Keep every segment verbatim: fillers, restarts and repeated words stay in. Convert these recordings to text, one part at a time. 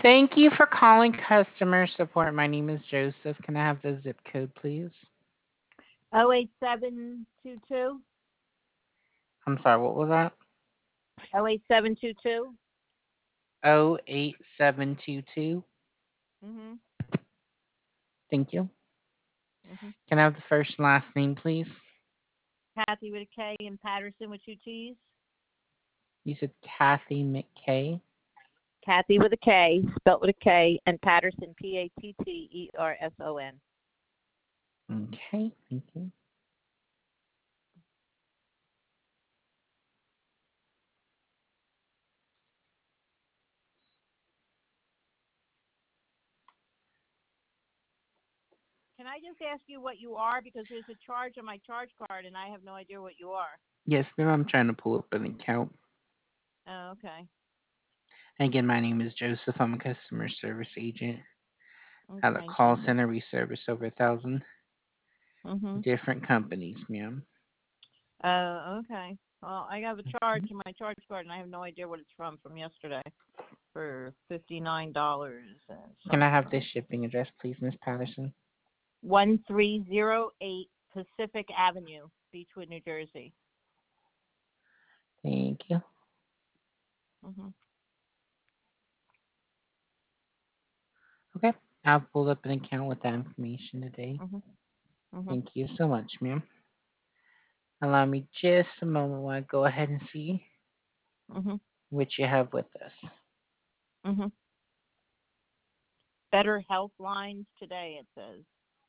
Thank you for calling customer support. My name is Joseph. Can I have the zip code, please? Oh eight seven two two. I'm sorry, what was that? Oh eight seven two two. Oh eight seven two two. Mhm. Thank you. Mhm. Can I have the first and last name, please? Kathy with a K and Patterson with two T's. You said Kathy McKay. Kathy with a K, spelt with a K, and Patterson, P A T T E R S O N. Okay, thank you. Can I just ask you what you are? Because there's a charge on my charge card, and I have no idea what you are. Yes, ma'am, I'm trying to pull up an account. Oh, okay. Again, my name is Joseph. I'm a customer service agent at a Okay, call thank you. center. We service over a thousand Mhm. different companies, ma'am. Oh, okay. Well, I have a charge on my charge card, and I have no idea what it's from from yesterday for fifty nine dollars and Can I something. have this shipping address, please, Miss Patterson? One three zero eight Pacific Avenue, Beechwood, New Jersey. Thank you. Mhm. Okay, I've pulled up an account with that information today. Mhm. Mhm. Thank you so much, ma'am. Allow me just a moment while I go ahead and see Mhm. what you have with us. Mhm. Better Health Lines today. It says.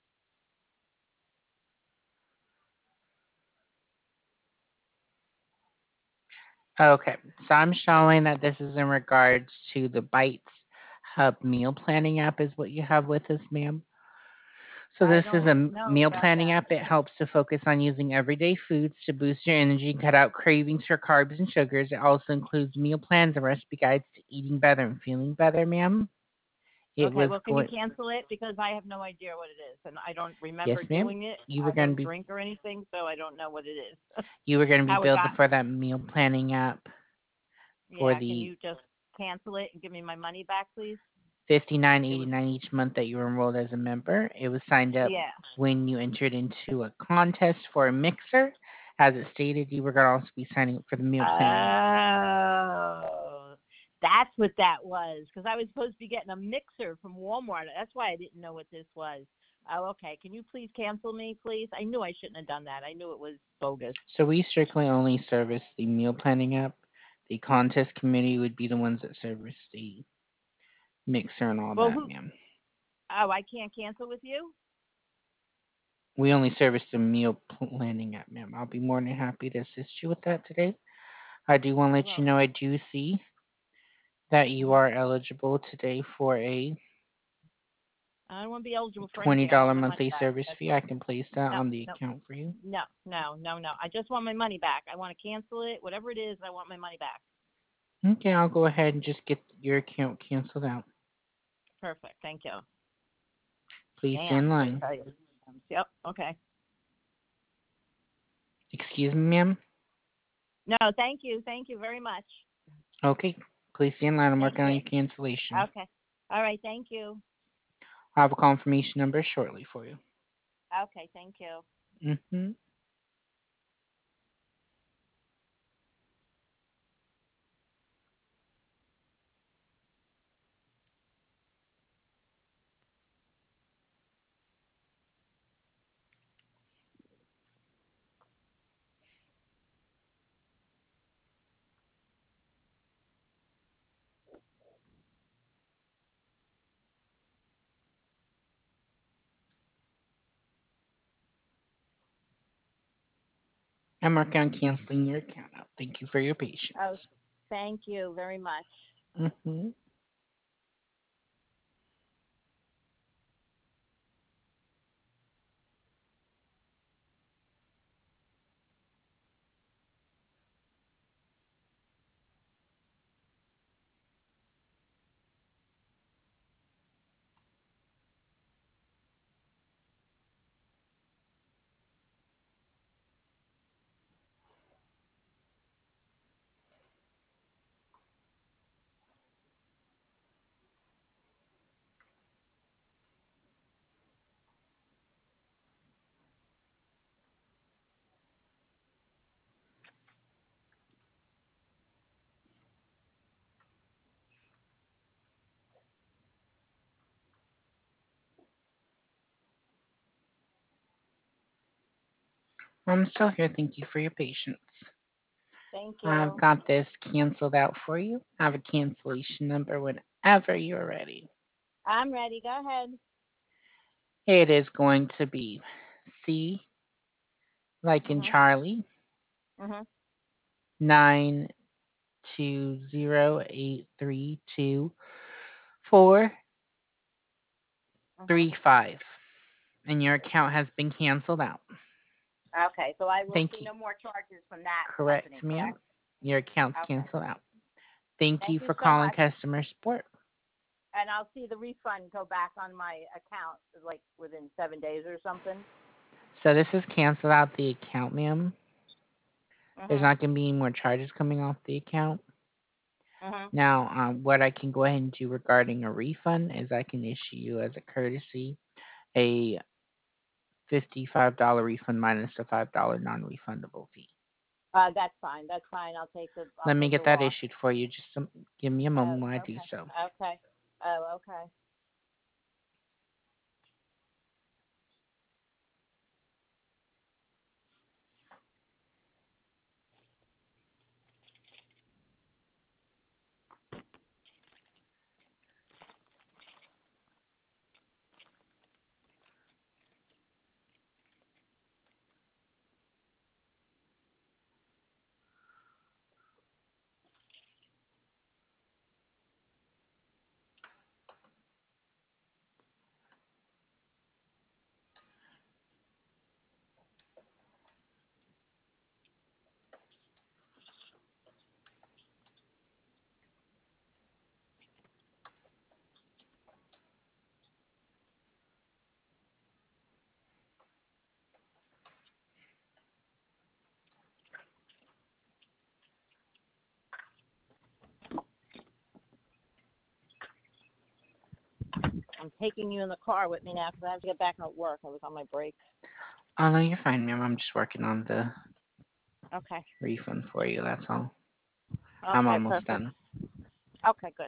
Okay, so I'm showing that this is in regards to the Bites Hub meal planning app is what you have with us, ma'am. So I this is a don't m- know meal about planning that. app. It helps to focus on using everyday foods to boost your energy and cut out cravings for carbs and sugars. It also includes meal plans and recipe guides to eating better and feeling better, ma'am. It Okay, was well, can you going. cancel it because I have no idea what it is, and I don't remember Yes, ma'am. doing it. You were I going to don't be drink or anything, so I don't know what it is. you were going to be How it billed got. for that meal planning app for Yeah, can the you just cancel it and give me my money back, please? fifty-nine It was. eighty-nine each month that you were enrolled as a member. It was signed up Yeah. when you entered into a contest for a mixer. As it stated, you were going to also be signing up for the meal planning app. Oh, that's what that was. Because I was supposed to be getting a mixer from Walmart. That's why I didn't know what this was. Oh, okay. Can you please cancel me, please? I knew I shouldn't have done that. I knew it was bogus. So we strictly only service the meal planning app. The contest committee would be the ones that service the mixer and all Well, that, who? ma'am. Oh, I can't cancel with you. We only service the meal planning app, ma'am. I'll be more than happy to assist you with that today. I do want to let you Well, know I do see that you mhm. are eligible today for a I don't want to be eligible for twenty anything. I dollar want my money monthly back. service That's fee. all. I can place that No, on the no, account for you. no, no, no, no. I just want my money back. I want to cancel it. Whatever it is, I want my money back. Okay, I'll go ahead and just get your account canceled out. Perfect. Thank you. Please stay in Damn. I line. tell you. Yep. Okay. Excuse me, ma'am. No, thank you. Thank you very much. Okay, please stay in line. I'm Thank working on you. your cancellation. Okay. All right. Thank you. I'll have a confirmation number shortly for you. Okay. Thank you. Mm-hmm. I'm working on canceling your account out. Thank you for your Oh, patience. thank you very much. Mm-hmm. I'm still here. Thank you for your patience. Thank I've you. got this canceled out for you. I have a cancellation number whenever you're ready. I'm ready. Go ahead. It is going to be C, like in Mhm. Charlie, Mhm. nine two zero eight three two four Mhm. three five. And your account has been canceled out. Okay, so I will Thank see you. no more charges from that Correct, company, ma'am. correct? Your account's Okay. canceled out. Thank you Thank you for so calling much. customer support. And I'll see the refund go back on my account like within seven days or something. So this is canceled out the account, ma'am. There's Mhm. not going to be any more charges coming off the account. Mhm. Now, um, what I can go ahead and do regarding a refund is I can issue you as a courtesy a fifty-five dollars refund minus a five dollars non-refundable fee. Uh, that's fine. That's fine. I'll take the I'll Let me take get the that loss. issued for you. Just some, give me a Oh, moment while I do okay. so. Okay. Oh, okay. I'm taking you in the car with me now because I have to get back at work. I was on my break. Oh, no, you're fine, ma'am. I'm just working on the Okay. refund for you. That's all. I'm Okay. almost Perfect. done. Okay. Good.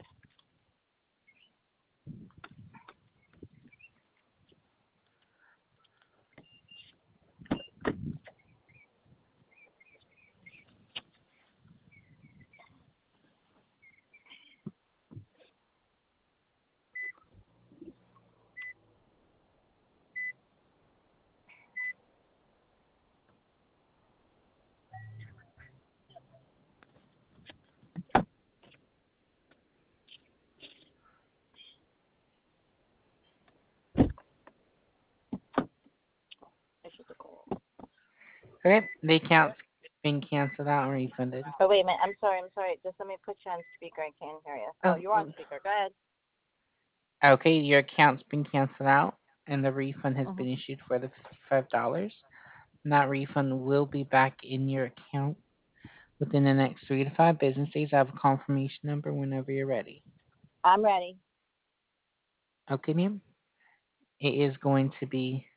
I should have called. Okay, the account's been canceled out and refunded. Oh wait a minute. I'm sorry. I'm sorry. Just let me put you on speaker. I can't hear you. Oh, Oh, you're on speaker. Go ahead. okay, your account's been canceled out and the refund has Mhm. been issued for the fifty-five dollars. And that refund will be back in your account within the next three to five business days. I have a confirmation number whenever you're ready. I'm ready. Okay, ma'am? It is going to be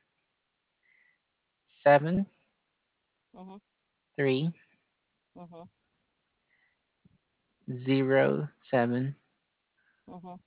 seven Mhm. three Mhm. zero seven Mhm.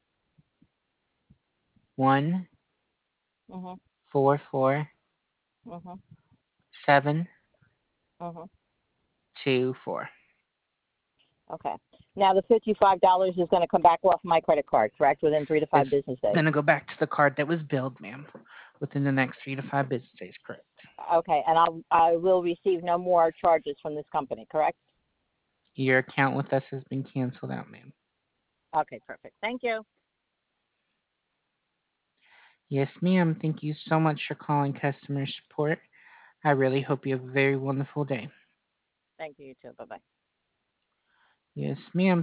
one Mhm. four four Mhm. seven Mhm. two four. Okay. Now the fifty-five dollars is going to come back off my credit card, correct? Within three to five It's business days. gonna go back to the card that was billed, ma'am, within the next three to five business days, correct? Okay, and I'll I will receive no more charges from this company, correct? Your account with us has been canceled out, ma'am. Okay, perfect. Thank you. Yes, ma'am. Thank you so much for calling customer support. I really hope you have a very wonderful day. Thank you, you too. Bye bye. Yes, ma'am.